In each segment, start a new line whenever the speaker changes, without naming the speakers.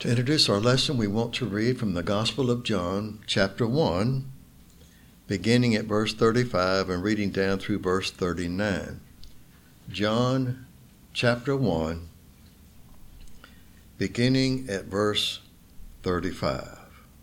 To introduce our lesson, we want to read from the Gospel of John, chapter 1, beginning at verse 35 and reading down through verse 39. John, chapter 1, beginning at verse 35.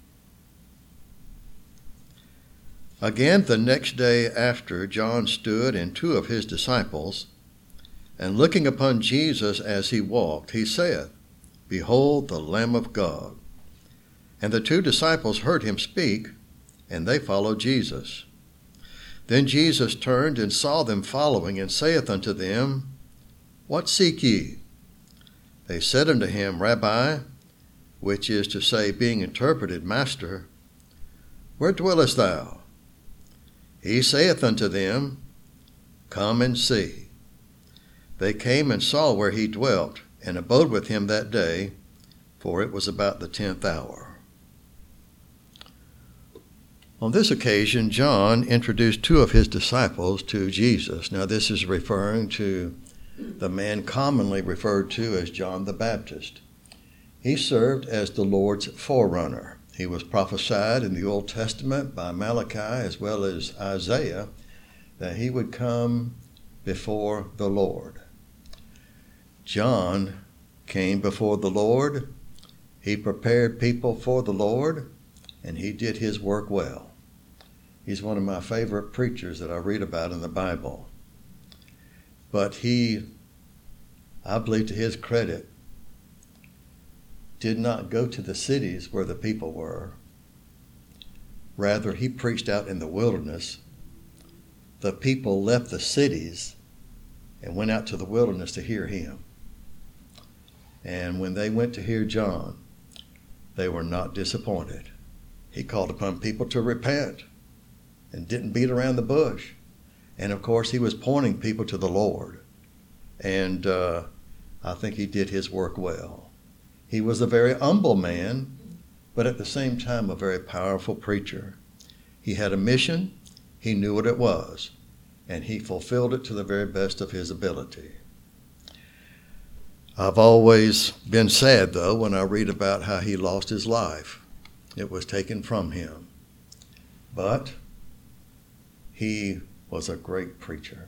Again, the next day after, John stood and two of his disciples, and looking upon Jesus as he walked, he said, Behold the Lamb of God. And the two disciples heard him speak, and they followed Jesus. Then Jesus turned and saw them following, and saith unto them, What seek ye? They said unto him, Rabbi, which is to say, being interpreted, Master, where dwellest thou? He saith unto them, Come and see. They came and saw where he dwelt, and abode with him that day, for it was about the 10th hour. On this occasion, John introduced two of his disciples to Jesus. Now, this is referring to the man commonly referred to as John the Baptist. He served as the Lord's forerunner. He was prophesied in the Old Testament by Malachi as well as Isaiah that he would come before the Lord. John came before the Lord. He prepared people for the Lord, and he did his work well. He's one of my favorite preachers that I read about in the Bible. But he, I believe to his credit, did not go to the cities where the people were. Rather, he preached out in the wilderness. The people left the cities and went out to the wilderness to hear him. And when they went to hear John, they were not disappointed. He called upon people to repent and didn't beat around the bush. And of course, he was pointing people to the Lord. And I think he did his work well. He was a very humble man, but at the same time, a very powerful preacher. He had a mission. He knew what it was, and he fulfilled it to the very best of his ability. I've always been sad, though, when I read about how he lost his life. It was taken from him. But he was a great preacher.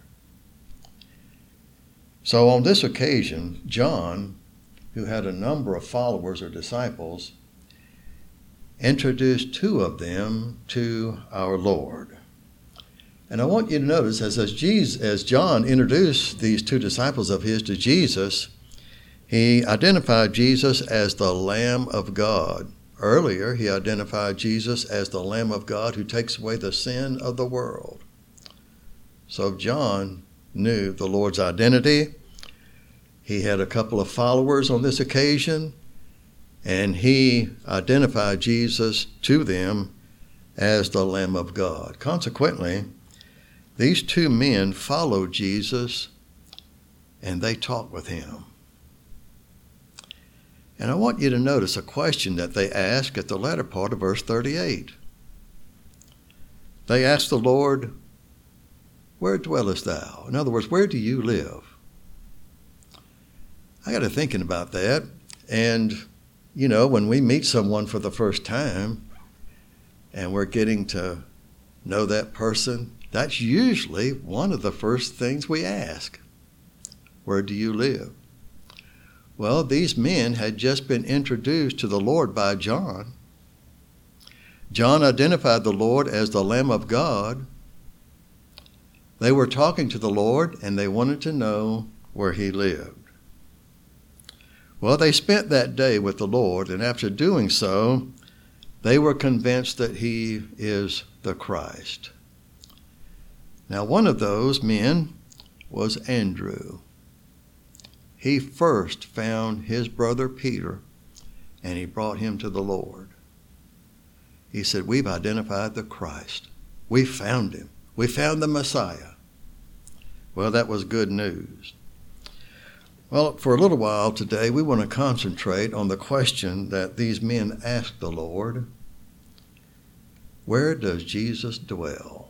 So on this occasion, John, who had a number of followers or disciples, introduced two of them to our Lord. And I want you to notice, as John introduced these two disciples of his to Jesus, he identified Jesus as the Lamb of God. Earlier, he identified Jesus as the Lamb of God who takes away the sin of the world. So John knew the Lord's identity. He had a couple of followers on this occasion, and he identified Jesus to them as the Lamb of God. Consequently, these two men followed Jesus, and they talked with him. And I want you to notice a question that they ask at the latter part of verse 38. They asked the Lord, Where dwellest thou? In other words, where do you live? I got to thinking about that. And, you know, when we meet someone for the first time and we're getting to know that person, that's usually one of the first things we ask. Where do you live? Well, these men had just been introduced to the Lord by John. John identified the Lord as the Lamb of God. They were talking to the Lord, and they wanted to know where he lived. Well, they spent that day with the Lord, and after doing so, they were convinced that he is the Christ. Now, one of those men was Andrew. He first found his brother Peter, and he brought him to the Lord. He said, We've identified the Christ. We found him. We found the Messiah. Well, that was good news. Well, for a little while today, we want to concentrate on the question that these men asked the Lord. Where does Jesus dwell?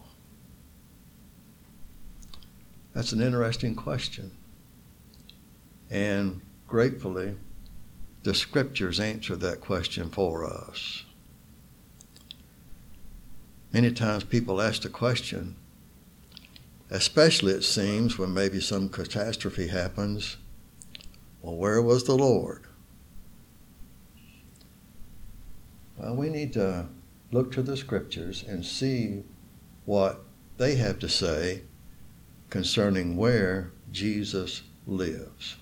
That's an interesting question. And gratefully, the Scriptures answer that question for us. Many times people ask the question, especially it seems when maybe some catastrophe happens, well, where was the Lord? Well, we need to look to the Scriptures and see what they have to say concerning where Jesus lives.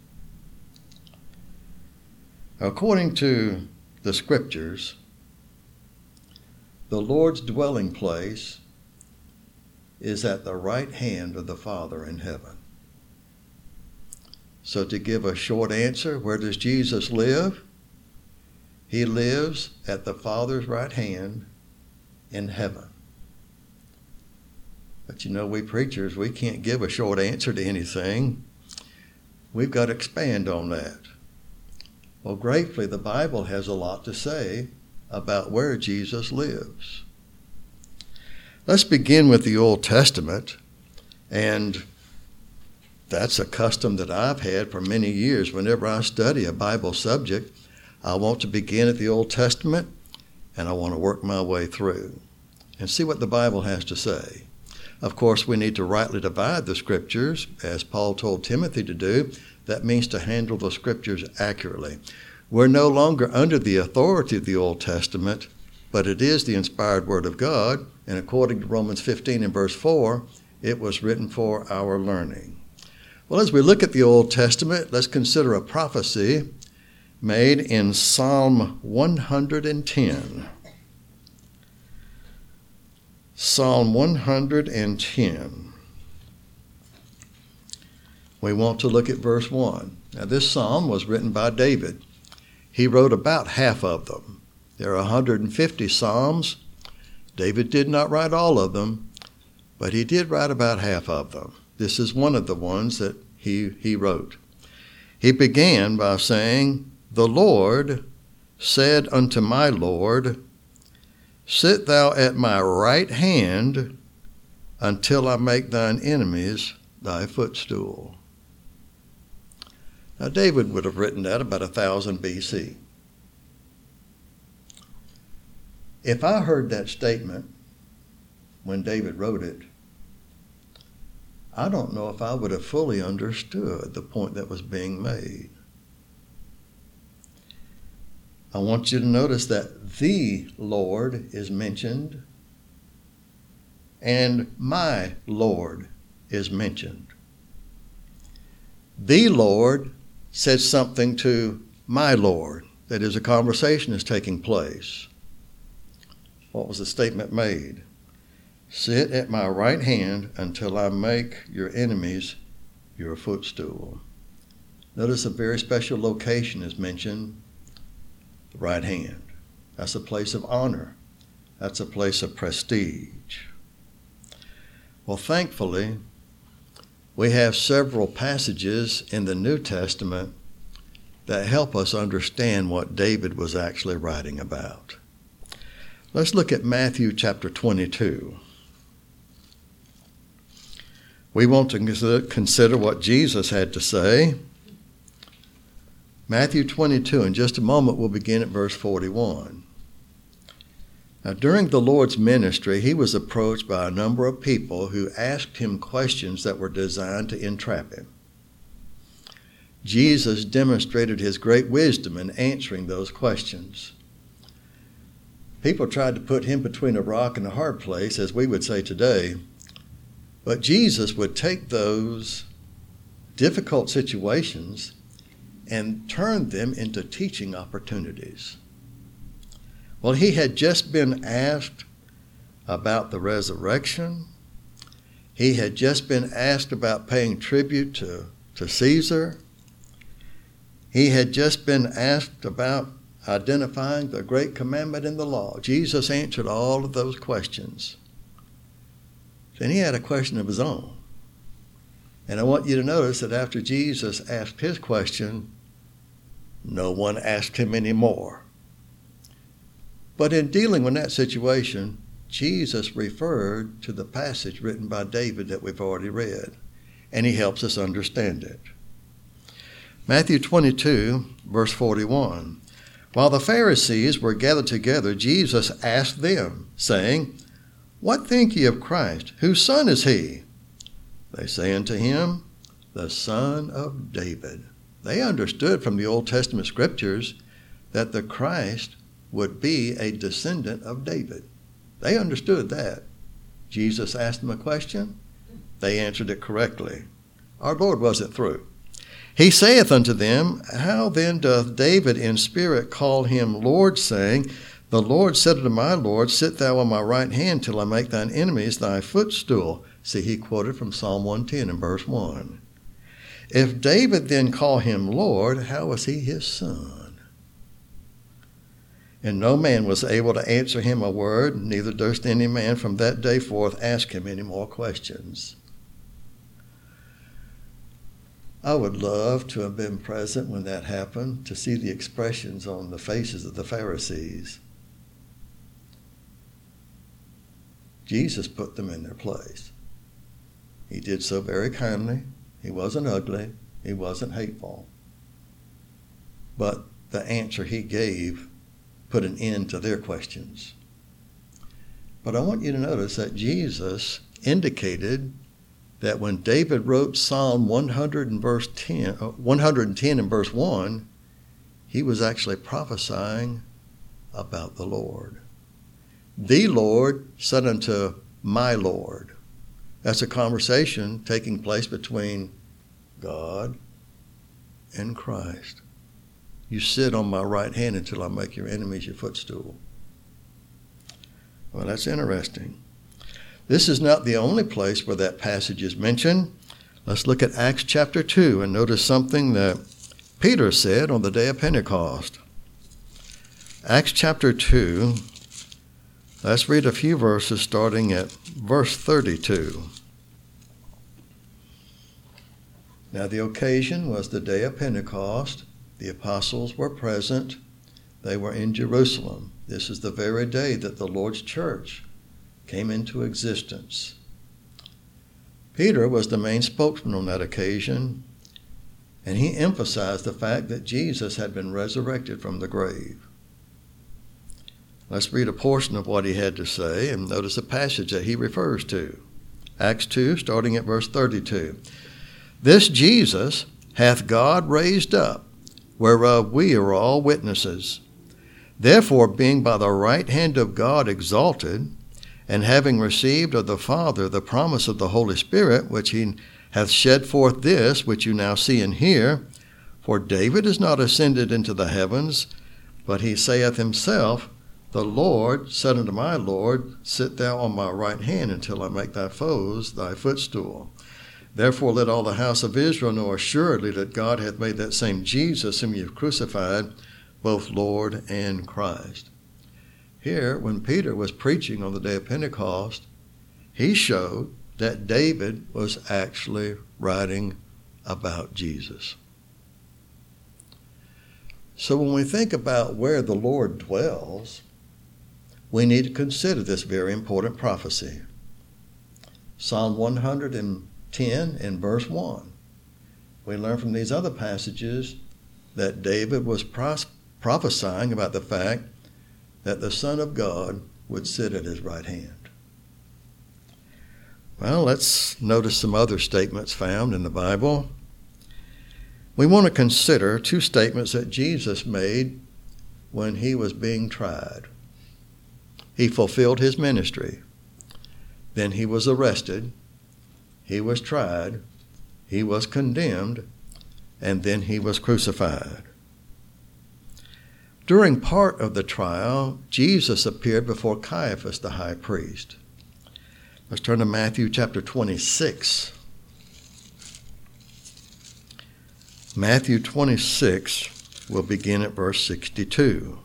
According to the Scriptures, the Lord's dwelling place is at the right hand of the Father in heaven. So to give a short answer, where does Jesus live? He lives at the Father's right hand in heaven. But you know, we preachers, we can't give a short answer to anything. We've got to expand on that. Well, gratefully, the Bible has a lot to say about where Jesus lives. Let's begin with the Old Testament, and that's a custom that I've had for many years. Whenever I study a Bible subject, I want to begin at the Old Testament, and I want to work my way through and see what the Bible has to say. Of course, we need to rightly divide the Scriptures, as Paul told Timothy to do. That means to handle the Scriptures accurately. We're no longer under the authority of the Old Testament, but it is the inspired Word of God, and according to Romans 15 and verse 4, it was written for our learning. Well, as we look at the Old Testament, let's consider a prophecy made in Psalm 110. Psalm 110. We want to look at verse 1. Now, this psalm was written by David. He wrote about half of them. There are 150 psalms. David did not write all of them, but he did write about half of them. This is one of the ones that he wrote. He began by saying, "The Lord said unto my Lord, Sit thou at my right hand until I make thine enemies thy footstool." Now, David would have written that about 1000 BC. If I heard that statement when David wrote it, I don't know if I would have fully understood the point that was being made. I want you to notice that the Lord is mentioned and my Lord is mentioned. The Lord said something to my Lord. That is, a conversation is taking place. What was the statement made? Sit at my right hand until I make your enemies your footstool. Notice a very special location is mentioned, the right hand. That's a place of honor. That's a place of prestige. Well, thankfully, we have several passages in the New Testament that help us understand what David was actually writing about. Let's look at Matthew chapter 22. We want to consider what Jesus had to say. Matthew 22, in just a moment we'll begin at verse 41. Now, during the Lord's ministry, he was approached by a number of people who asked him questions that were designed to entrap him. Jesus demonstrated his great wisdom in answering those questions. People tried to put him between a rock and a hard place, as we would say today, but Jesus would take those difficult situations and turn them into teaching opportunities. Well, he had just been asked about the resurrection. He had just been asked about paying tribute to Caesar. He had just been asked about identifying the great commandment in the law. Jesus answered all of those questions. Then he had a question of his own. And I want you to notice that after Jesus asked his question, no one asked him any more. But in dealing with that situation, Jesus referred to the passage written by David that we've already read, and he helps us understand it. Matthew 22, verse 41. While the Pharisees were gathered together, Jesus asked them, saying, What think ye of Christ? Whose son is he? They say unto him, The son of David. They understood from the Old Testament scriptures that the Christ would be a descendant of David. They understood that. Jesus asked them a question. They answered it correctly. Our Lord wasn't through. He saith unto them, How then doth David in spirit call him Lord, saying, The Lord said unto my Lord, Sit thou on my right hand till I make thine enemies thy footstool. See, he quoted from Psalm 110 in verse 1. If David then call him Lord, how was he his son? And no man was able to answer him a word, neither durst any man from that day forth ask him any more questions. I would love to have been present when that happened, to see the expressions on the faces of the Pharisees. Jesus put them in their place. He did so very kindly. He wasn't ugly. He wasn't hateful. But the answer he gave put an end to their questions. But I want you to notice that Jesus indicated that when David wrote Psalm 110 in verse 1, he was actually prophesying about the Lord. The Lord said unto my Lord. That's a conversation taking place between God and Christ. You sit on my right hand until I make your enemies your footstool. Well, that's interesting. This is not the only place where that passage is mentioned. Let's look at Acts chapter 2 and notice something that Peter said on the day of Pentecost. Acts chapter 2, let's read a few verses starting at verse 32. Now the occasion was the day of Pentecost. The apostles were present. They were in Jerusalem. This is the very day that the Lord's church came into existence. Peter was the main spokesman on that occasion, and he emphasized the fact that Jesus had been resurrected from the grave. Let's read a portion of what he had to say and notice the passage that he refers to. Acts 2, starting at verse 32. This Jesus hath God raised up, whereof we are all witnesses. Therefore, being by the right hand of God exalted, and having received of the Father the promise of the Holy Spirit, which he hath shed forth this, which you now see and hear, for David is not ascended into the heavens, but he saith himself, The Lord said unto my Lord, Sit thou on my right hand until I make thy foes thy footstool. Therefore let all the house of Israel know assuredly that God hath made that same Jesus whom you have crucified, both Lord and Christ. Here, when Peter was preaching on the day of Pentecost, he showed that David was actually writing about Jesus. So when we think about where the Lord dwells, we need to consider this very important prophecy. Psalm 110 in verse 1. We learn from these other passages that David was prophesying about the fact that the Son of God would sit at his right hand. Well, let's notice some other statements found in the Bible. We want to consider two statements that Jesus made when he was being tried. He fulfilled his ministry. Then he was arrested. He was tried. He was condemned. And then he was crucified. During part of the trial, Jesus appeared before Caiaphas, the high priest. Let's turn to Matthew chapter 26. Matthew 26 will begin at verse 62.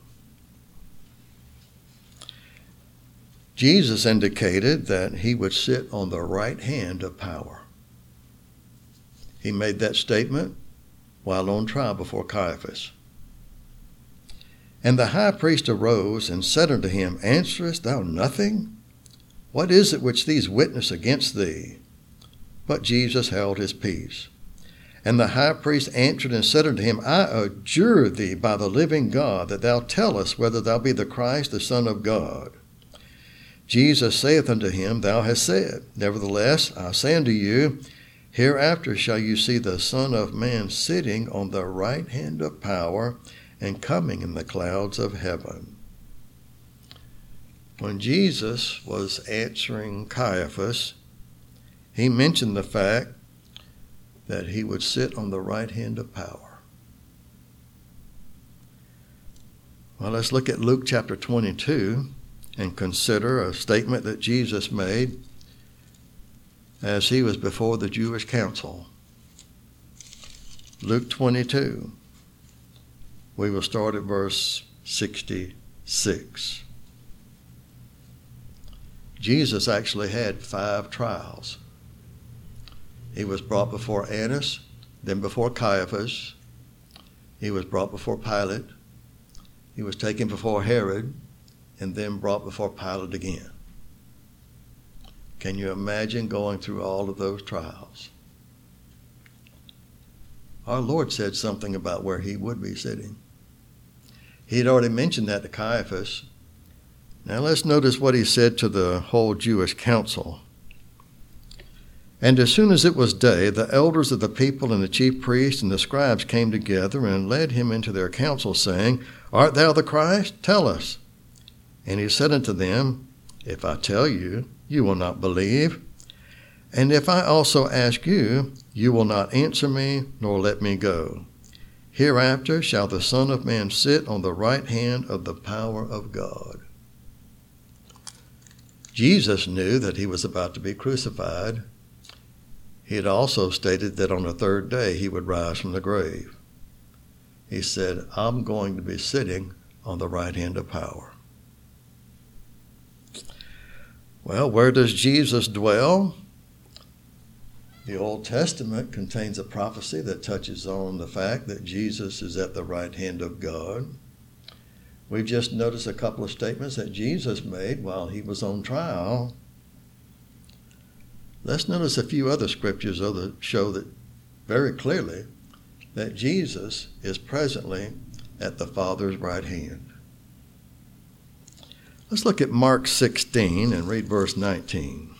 Jesus indicated that he would sit on the right hand of power. He made that statement while on trial before Caiaphas. And the high priest arose and said unto him, Answerest thou nothing? What is it which these witness against thee? But Jesus held his peace. And the high priest answered and said unto him, I adjure thee by the living God, that thou tell us whether thou be the Christ, the Son of God. Jesus saith unto him, Thou hast said. Nevertheless, I say unto you, hereafter shall you see the Son of Man sitting on the right hand of power and coming in the clouds of heaven. When Jesus was answering Caiaphas, he mentioned the fact that he would sit on the right hand of power. Well, let's look at Luke chapter 22 and consider a statement that Jesus made as he was before the Jewish council. Luke 22. We will start at verse 66. Jesus actually had 5 trials. He was brought before Annas, then before Caiaphas. He was brought before Pilate. He was taken before Herod, and then brought before Pilate again. Can you imagine going through all of those trials? Our Lord said something about where he would be sitting. He had already mentioned that to Caiaphas. Now let's notice what he said to the whole Jewish council. And as soon as it was day, the elders of the people and the chief priests and the scribes came together and led him into their council, saying, Art thou the Christ? Tell us. And he said unto them, If I tell you, you will not believe. And if I also ask you, you will not answer me, nor let me go. Hereafter shall the Son of Man sit on the right hand of the power of God. Jesus knew that he was about to be crucified. He had also stated that on the 3rd day he would rise from the grave. He said, I'm going to be sitting on the right hand of power. Well, where does Jesus dwell? The Old Testament contains a prophecy that touches on the fact that Jesus is at the right hand of God. We've just noticed a couple of statements that Jesus made while he was on trial. Let's notice a few other scriptures that show that very clearly that Jesus is presently at the Father's right hand. Let's look at Mark 16 and read verse 19.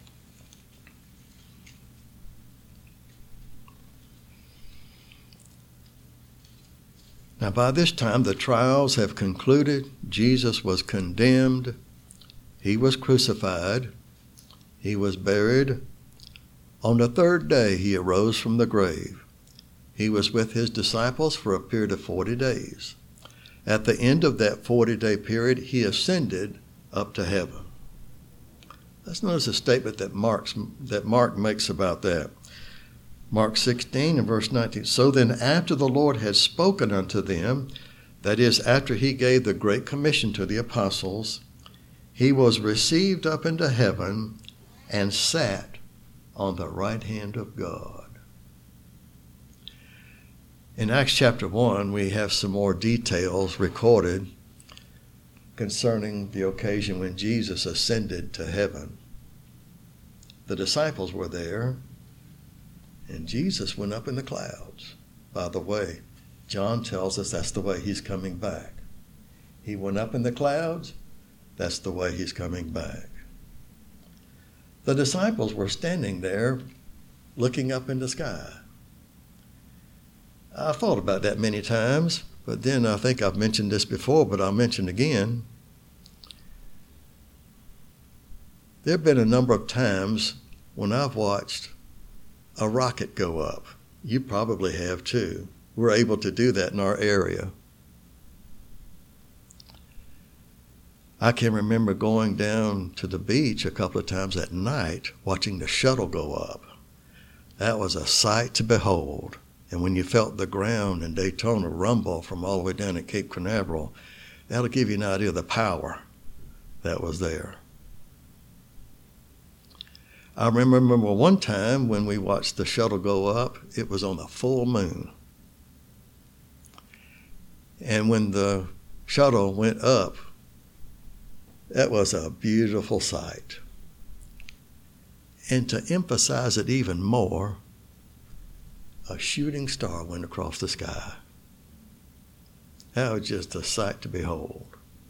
Now by this time the trials have concluded. Jesus was condemned. He was crucified. He was buried. On the 3rd day he arose from the grave. He was with his disciples for a period of 40 days. At the end of that 40-day period, he ascended up to heaven. Let's notice a statement that Mark makes about that. Mark 16 and verse 19. So then after the Lord had spoken unto them, that is, after he gave the great commission to the apostles, he was received up into heaven and sat on the right hand of God. In Acts chapter 1, we have some more details recorded concerning the occasion when Jesus ascended to heaven. The disciples were there, and Jesus went up in the clouds. By the way, John tells us that's the way he's coming back. He went up in the clouds, that's the way he's coming back. The disciples were standing there looking up in the sky. I thought about that many times, but then I think I've mentioned this before, but I'll mention again. There have been a number of times when I've watched a rocket go up. You probably have too. We're able to do that in our area. I can remember going down to the beach a couple of times at night watching the shuttle go up. That was a sight to behold. And when you felt the ground in Daytona rumble from all the way down at Cape Canaveral, that'll give you an idea of the power that was there. I remember one time when we watched the shuttle go up, it was on a full moon. And when the shuttle went up, that was a beautiful sight. And to emphasize it even more, a shooting star went across the sky. That was just a sight to behold.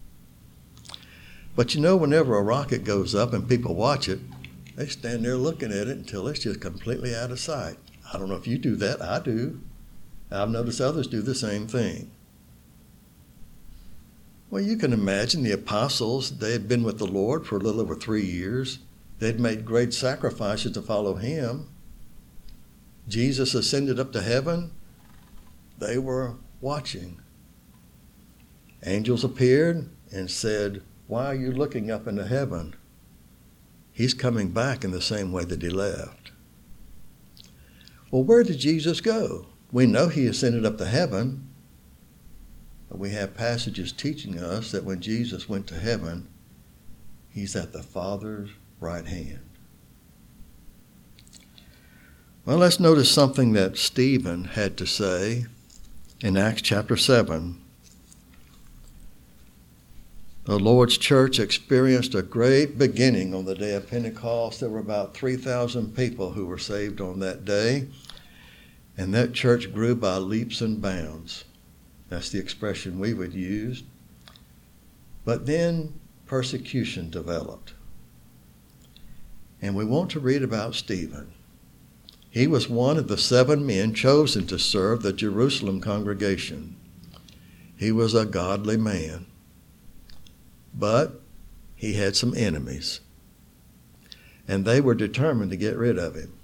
But you know, whenever a rocket goes up and people watch it, they stand there looking at it until it's just completely out of sight. I don't know if you do that. I do. I've noticed others do the same thing. Well, you can imagine the apostles. They had been with the Lord for a little over 3 years. They'd made great sacrifices to follow him. Jesus ascended up to heaven. They were watching. Angels appeared and said, "Why are you looking up into heaven? He's coming back in the same way that he left." Well, where did Jesus go? We know he ascended up to heaven. But we have passages teaching us that when Jesus went to heaven, he's at the Father's right hand. Well, let's notice something that Stephen had to say in Acts chapter 7. The Lord's church experienced a great beginning on the day of Pentecost. There were about 3,000 people who were saved on that day, and that church grew by leaps and bounds. That's the expression we would use. But then persecution developed. And we want to read about Stephen. He was one of the 7 men chosen to serve the Jerusalem congregation. He was a godly man. But he had some enemies. And they were determined to get rid of him.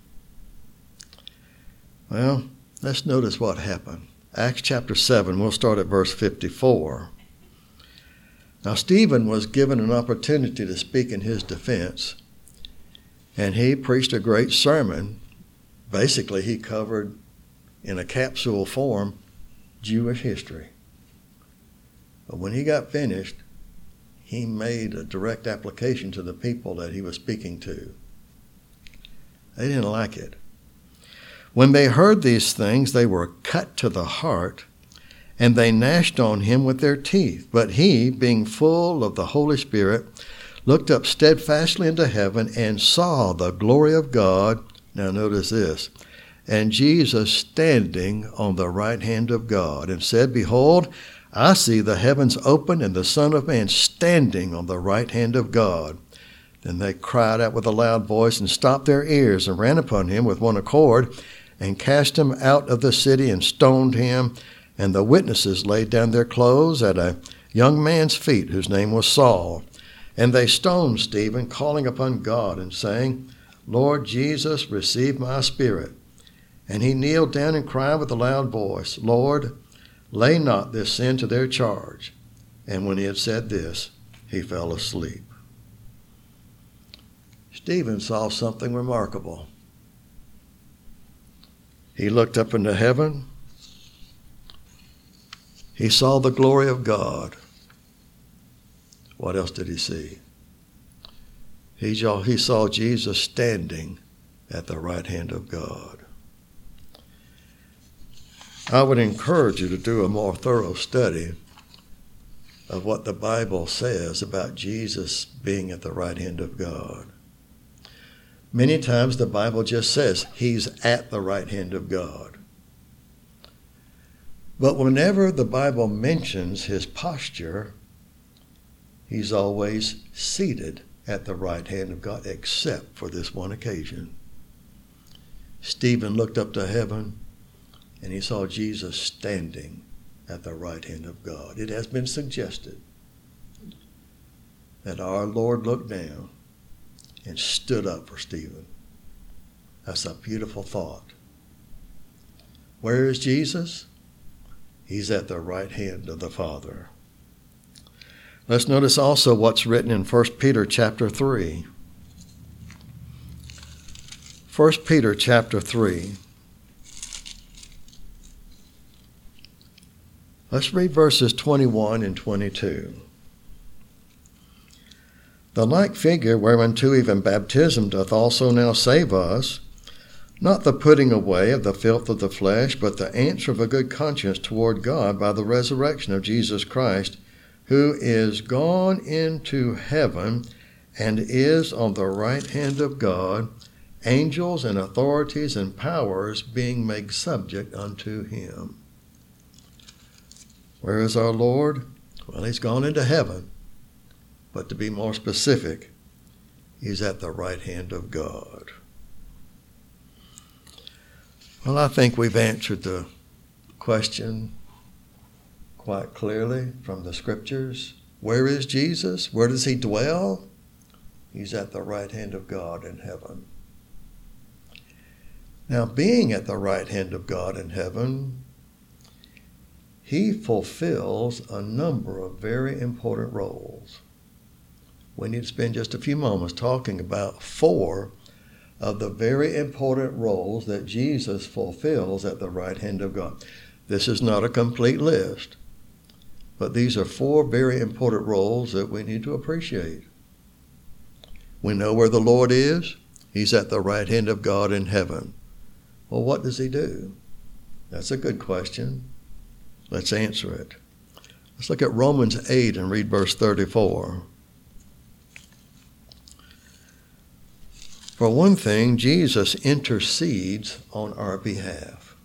Well, let's notice what happened. Acts chapter 7, we'll start at verse 54. Now Stephen was given an opportunity to speak in his defense, and he preached a great sermon. Basically, he covered, in a capsule form, Jewish history. But when he got finished, he made a direct application to the people that he was speaking to. They didn't like it. When they heard these things, they were cut to the heart, and they gnashed on him with their teeth. But he, being full of the Holy Spirit, looked up steadfastly into heaven and saw the glory of God. Now notice this. And Jesus standing on the right hand of God, and said, "Behold, I see the heavens open and the Son of Man standing on the right hand of God." Then they cried out with a loud voice and stopped their ears and ran upon him with one accord and cast him out of the city and stoned him. And the witnesses laid down their clothes at a young man's feet whose name was Saul. And they stoned Stephen, calling upon God and saying, "Lord Jesus, receive my spirit." And he kneeled down and cried with a loud voice, "Lord, lay not this sin to their charge." And when he had said this, he fell asleep. Stephen saw something remarkable. He looked up into heaven. He saw the glory of God. What else did he see? He saw Jesus standing at the right hand of God. I would encourage you to do a more thorough study of what the Bible says about Jesus being at the right hand of God. Many times the Bible just says he's at the right hand of God. But whenever the Bible mentions his posture, he's always seated at the right hand of God, except for this one occasion. Stephen looked up to heaven, and he saw Jesus standing at the right hand of God. It has been suggested that our Lord looked down and stood up for Stephen. That's a beautiful thought. Where is Jesus? He's at the right hand of the Father. Let's notice also what's written in 1 Peter chapter 3. 1 Peter chapter 3. Let's read verses 21 and 22. "The like figure whereunto even baptism doth also now save us, not the putting away of the filth of the flesh, but the answer of a good conscience toward God by the resurrection of Jesus Christ, who is gone into heaven and is on the right hand of God, angels and authorities and powers being made subject unto him. Where is our Lord? Well, he's gone into heaven. But to be more specific, he's at the right hand of God. Well, I think we've answered the question quite clearly from the scriptures. Where is Jesus? Where does he dwell? He's at the right hand of God in heaven. Now, being at the right hand of God in heaven, he fulfills a number of very important roles. We need to spend just a few moments talking about 4 of the very important roles that Jesus fulfills at the right hand of God. This is not a complete list, but these are 4 very important roles that we need to appreciate. We know where the Lord is. He's at the right hand of God in heaven. Well, what does he do? That's a good question. Let's answer it. Let's look at Romans 8 and read verse 34. For one thing, Jesus intercedes on our behalf.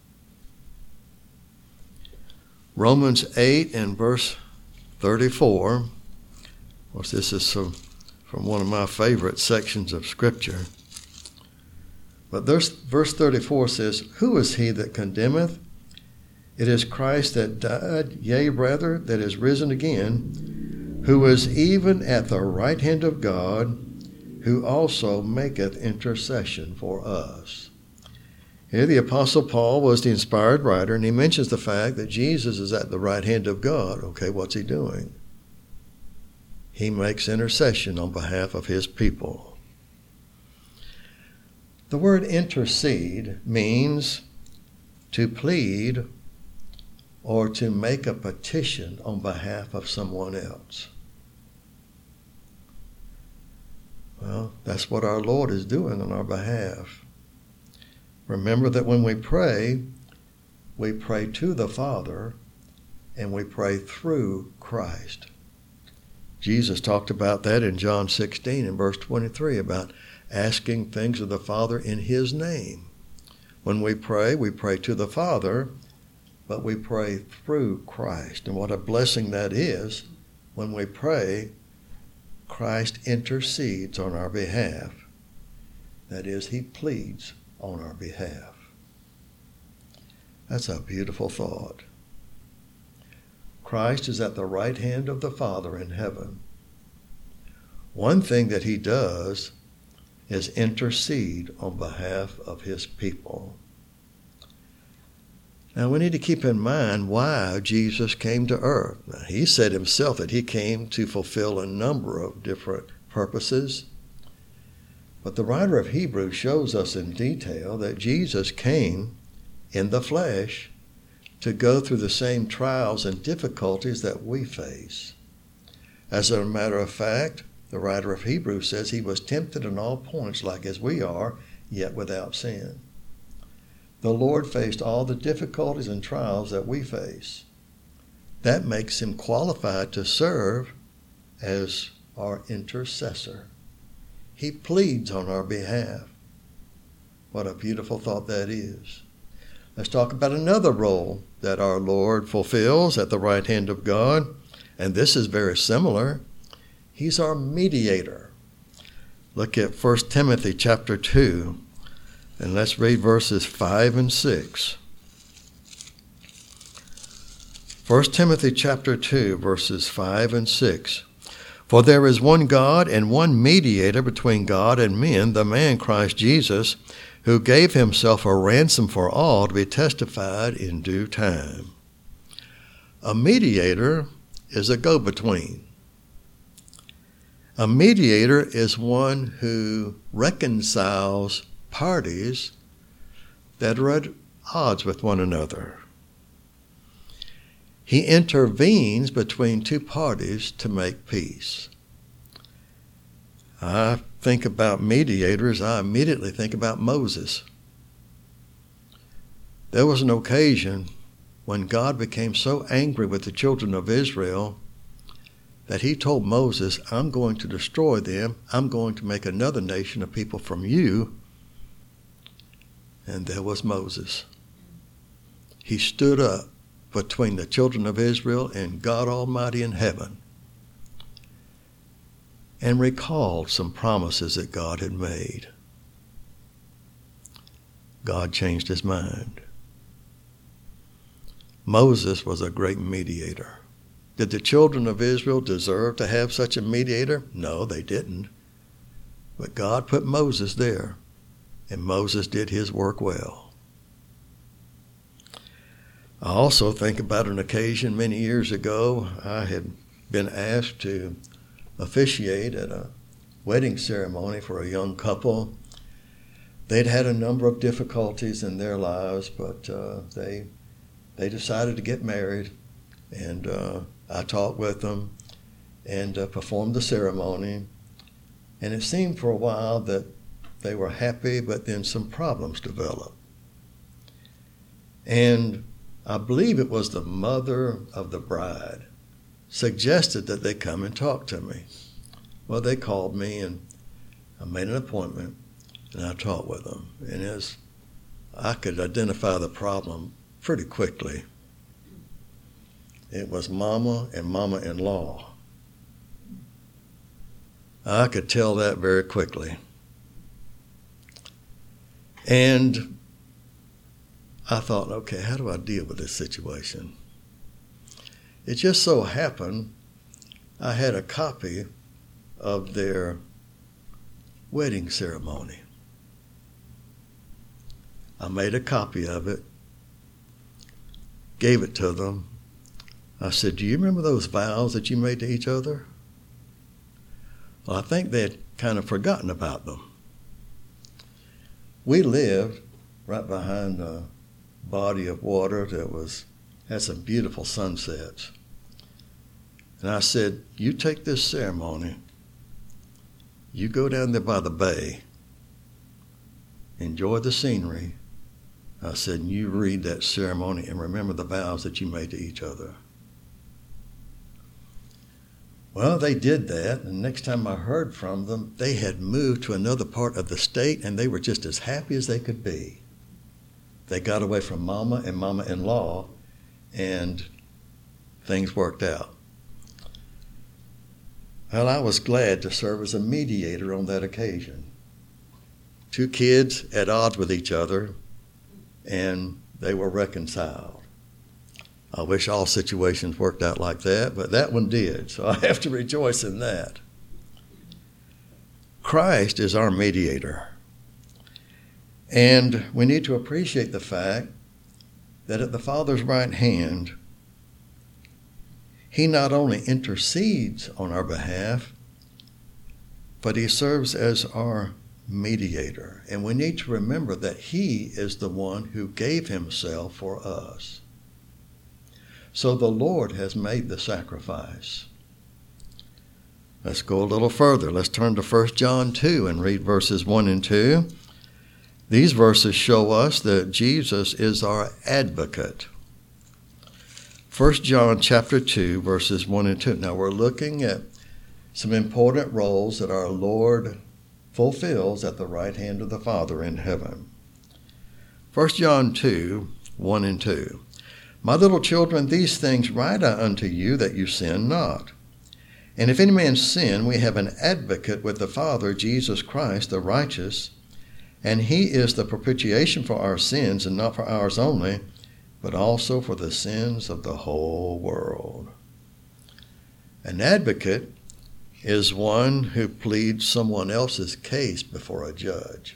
Romans 8 and verse 34. Of course, this is from one of my favorite sections of Scripture. But verse 34 says, Who is he that condemneth? It is Christ that died, yea, rather, that is risen again, who is even at the right hand of God, who also maketh intercession for us. Here the Apostle Paul was the inspired writer, and he mentions the fact that Jesus is at the right hand of God. Okay, what's he doing? He makes intercession on behalf of his people. The word intercede means to plead or to make a petition on behalf of someone else. Well, that's what our Lord is doing on our behalf. Remember that when we pray to the Father, and we pray through Christ. Jesus talked about that in John 16 and verse 23 about asking things of the Father in his name. When we pray to the Father, but we pray through Christ. And what a blessing that is. When we pray, Christ intercedes on our behalf. That is, he pleads on our behalf. That's a beautiful thought. Christ is at the right hand of the Father in heaven. One thing that he does is intercede on behalf of his people. Now we need to keep in mind why Jesus came to earth. Now, he said himself that he came to fulfill a number of different purposes. But the writer of Hebrews shows us in detail that Jesus came in the flesh to go through the same trials and difficulties that we face. As a matter of fact, the writer of Hebrews says he was tempted in all points like as we are, yet without sin. The Lord faced all the difficulties and trials that we face. That makes him qualified to serve as our intercessor. He pleads on our behalf. What a beautiful thought that is. Let's talk about another role that our Lord fulfills at the right hand of God, and this is very similar. He's our mediator. Look at 1 Timothy chapter 2, and let's read verses 5 and 6. 1 Timothy chapter 2, verses 5 and 6. For there is one God and one mediator between God and men, the man Christ Jesus, who gave himself a ransom for all to be testified in due time. A mediator is a go-between. A mediator is one who reconciles parties that are at odds with one another. He intervenes between two parties to make peace. I think about mediators, I immediately think about Moses. There was an occasion when God became so angry with the children of Israel that he told Moses, I'm going to destroy them. I'm going to make another nation of people from you, and there was Moses. He stood up between the children of Israel and God Almighty in heaven and recalled some promises that God had made. God changed his mind. Moses was a great mediator. Did the children of Israel deserve to have such a mediator? No, they didn't. But God put Moses there, and Moses did his work well. I also think about an occasion many years ago. I had been asked to officiate at a wedding ceremony for a young couple. They'd had a number of difficulties in their lives, but they decided to get married, and I talked with them and performed the ceremony. And it seemed for a while that they were happy, but then some problems developed. And I believe it was the mother of the bride suggested that they come and talk to me. Well, they called me, and I made an appointment, and I talked with them. And as I could identify the problem pretty quickly, it was Mama and Mama-in-law. I could tell that very quickly. And I thought, okay, how do I deal with this situation? It just so happened I had a copy of their wedding ceremony. I made a copy of it, gave it to them. I said, do you remember those vows that you made to each other? Well, I think they had kind of forgotten about them. We lived right behind a body of water that had some beautiful sunsets. And I said, you take this ceremony, you go down there by the bay, enjoy the scenery. I said, you read that ceremony and remember the vows that you made to each other. Well, they did that, and next time I heard from them, they had moved to another part of the state, and they were just as happy as they could be. They got away from Mama and Mama-in-law, and things worked out. Well, I was glad to serve as a mediator on that occasion. Two kids at odds with each other, and they were reconciled. I wish all situations worked out like that, but that one did, so I have to rejoice in that. Christ is our mediator, and we need to appreciate the fact that at the Father's right hand, he not only intercedes on our behalf, but he serves as our mediator. And we need to remember that he is the one who gave himself for us. So the Lord has made the sacrifice. Let's go a little further. Let's turn to 1 John 2 and read verses 1 and 2. These verses show us that Jesus is our advocate. 1 John chapter 2, verses 1 and 2. Now we're looking at some important roles that our Lord fulfills at the right hand of the Father in heaven. 1 John 2, 1 and 2. My little children, these things write I unto you, that you sin not. And if any man sin, we have an advocate with the Father, Jesus Christ, the righteous, and he is the propitiation for our sins, and not for ours only, but also for the sins of the whole world. An advocate is one who pleads someone else's case before a judge.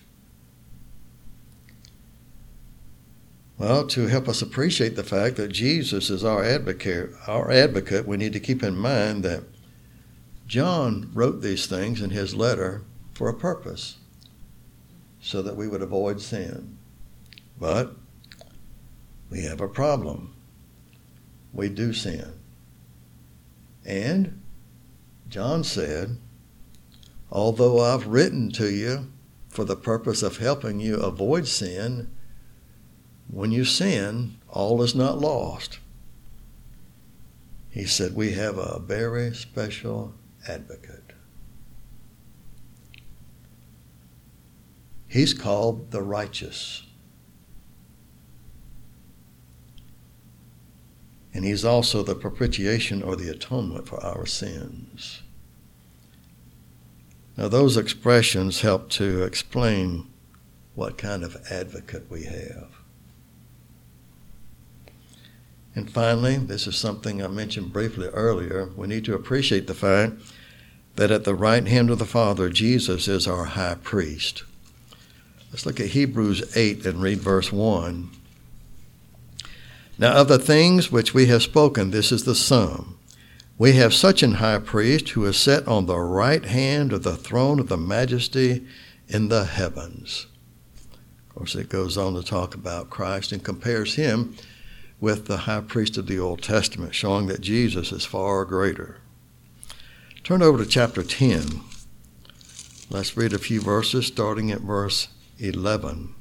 Well, to help us appreciate the fact that Jesus is our advocate, we need to keep in mind that John wrote these things in his letter for a purpose, so that we would avoid sin. But we have a problem. We do sin. And John said, although I've written to you for the purpose of helping you avoid sin, when you sin, all is not lost. He said we have a very special advocate. He's called the righteous. And he's also the propitiation or the atonement for our sins. Now those expressions help to explain what kind of advocate we have. And finally, this is something I mentioned briefly earlier, we need to appreciate the fact that at the right hand of the Father, Jesus is our high priest. Let's look at Hebrews 8 and read verse 1. Now of the things which we have spoken, this is the sum. We have such an high priest who is set on the right hand of the throne of the majesty in the heavens. Of course, it goes on to talk about Christ and compares him with the high priest of the Old Testament, showing that Jesus is far greater. Turn over to chapter 10. Let's read a few verses, starting at verse 11.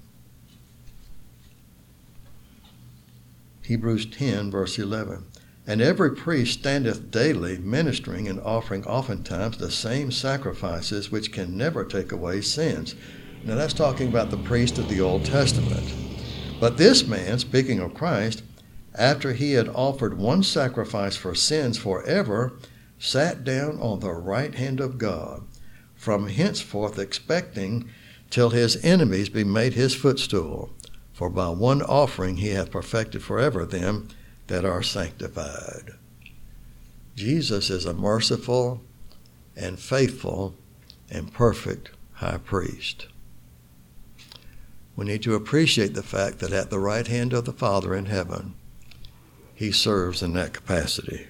Hebrews 10, verse 11. And every priest standeth daily ministering and offering oftentimes the same sacrifices which can never take away sins. Now that's talking about the priest of the Old Testament. But this man, speaking of Christ, after he had offered one sacrifice for sins forever, sat down on the right hand of God, from henceforth expecting till his enemies be made his footstool. For by one offering he hath perfected forever them that are sanctified. Jesus is a merciful and faithful and perfect high priest. We need to appreciate the fact that at the right hand of the Father in heaven, he serves in that capacity.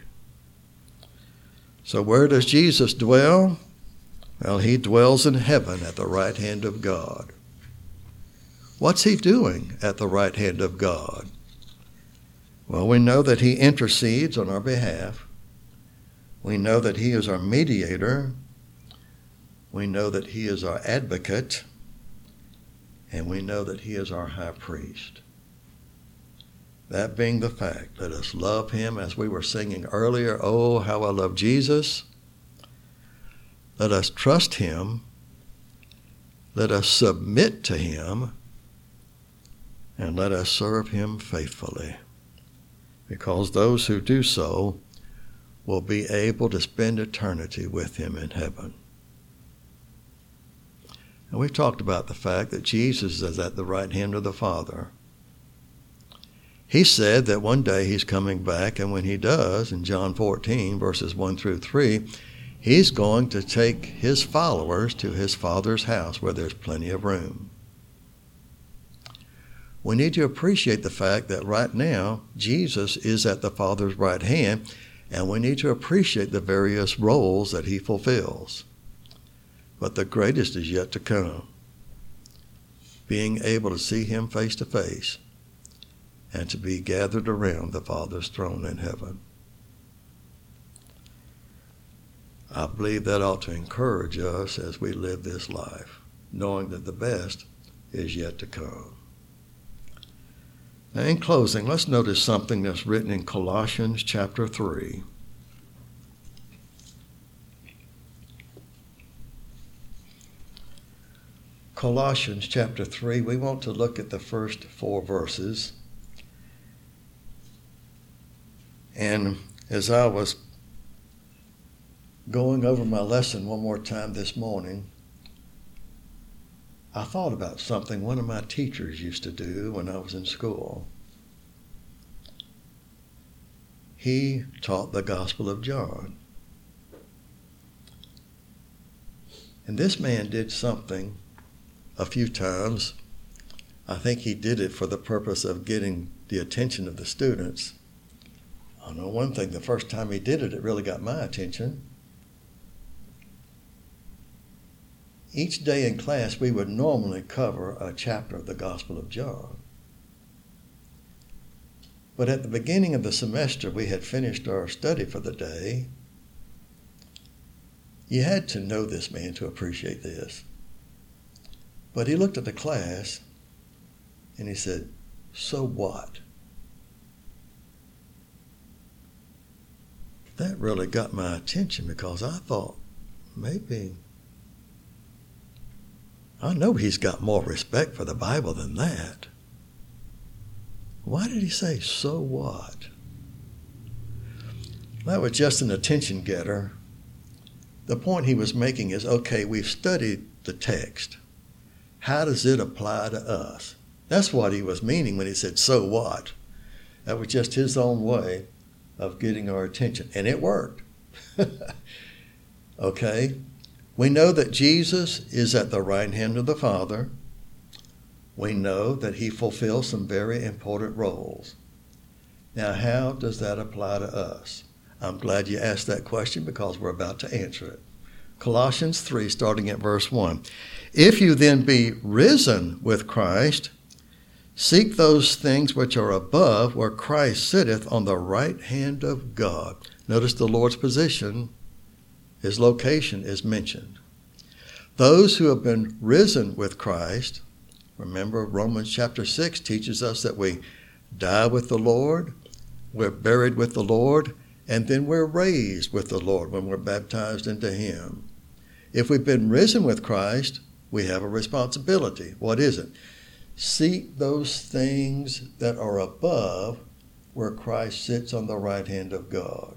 So where does Jesus dwell? Well, he dwells in heaven at the right hand of God. What's he doing at the right hand of God? Well, we know that he intercedes on our behalf. We know that he is our mediator. We know that he is our advocate. And we know that he is our high priest. That being the fact, let us love him as we were singing earlier. Oh, how I love Jesus. Let us trust him. Let us submit to him. And let us serve him faithfully. Because those who do so will be able to spend eternity with him in heaven. And we've talked about the fact that Jesus is at the right hand of the Father. He said that one day he's coming back, and when he does, in John 14, verses 1 through 3, he's going to take his followers to his Father's house where there's plenty of room. We need to appreciate the fact that right now, Jesus is at the Father's right hand, and we need to appreciate the various roles that he fulfills. But the greatest is yet to come, being able to see him face to face and to be gathered around the Father's throne in heaven. I believe that ought to encourage us as we live this life, knowing that the best is yet to come. Now, in closing, let's notice something that's written in Colossians chapter 3. Colossians chapter 3, we want to look at the first 4 verses. And as I was going over my lesson one more time this morning, I thought about something one of my teachers used to do when I was in school. He taught the Gospel of John. And this man did something a few times. I think he did it for the purpose of getting the attention of the students. I know one thing, the first time he did it, it really got my attention. Each day in class, we would normally cover a chapter of the Gospel of John. But at the beginning of the semester, we had finished our study for the day. You had to know this man to appreciate this. But he looked at the class and he said, "So what?" That really got my attention because I thought, maybe, I know he's got more respect for the Bible than that. Why did he say, "So what"? That was just an attention getter. The point he was making is, okay, we've studied the text. How does it apply to us? That's what he was meaning when he said, so what? That was just his own way of getting our attention. And it worked. Okay? We know that Jesus is at the right hand of the Father. We know that he fulfills some very important roles. Now, how does that apply to us? I'm glad you asked that question because we're about to answer it. Colossians 3, starting at verse 1. If you then be risen with Christ, seek those things which are above, where Christ sitteth on the right hand of God. Notice the Lord's position, his location is mentioned. Those who have been risen with Christ, remember Romans chapter 6 teaches us that we die with the Lord, we're buried with the Lord, and then we're raised with the Lord when we're baptized into him. If we've been risen with Christ, we have a responsibility. What is it? Seek those things that are above, where Christ sits on the right hand of God.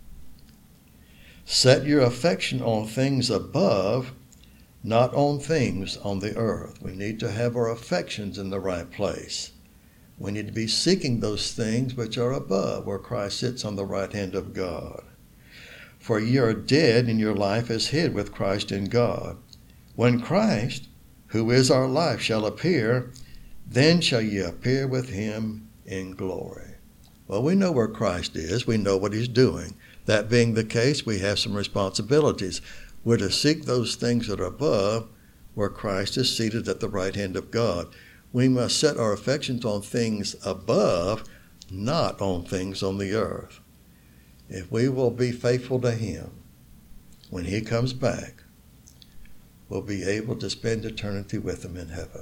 Set your affection on things above, not on things on the earth. We need to have our affections in the right place. We need to be seeking those things which are above, where Christ sits on the right hand of God. For ye are dead, and your life is hid with Christ in God. When Christ, who is our life, shall appear, then shall ye appear with him in glory. Well, we know where Christ is. We know what he's doing. That being the case, we have some responsibilities. We're to seek those things that are above, where Christ is seated at the right hand of God. We must set our affections on things above, not on things on the earth. If we will be faithful to him, when he comes back, we'll be able to spend eternity with him in heaven.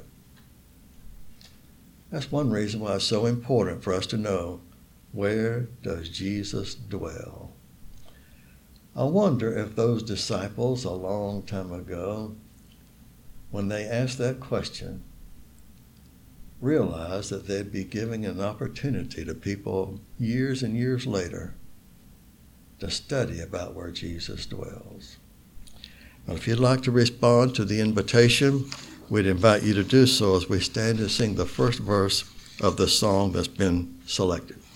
That's one reason why it's so important for us to know, where does Jesus dwell? I wonder if those disciples a long time ago, when they asked that question, realized that they'd be giving an opportunity to people years and years later to study about where Jesus dwells. Well, if you'd like to respond to the invitation, we'd invite you to do so as we stand and sing the first verse of the song that's been selected.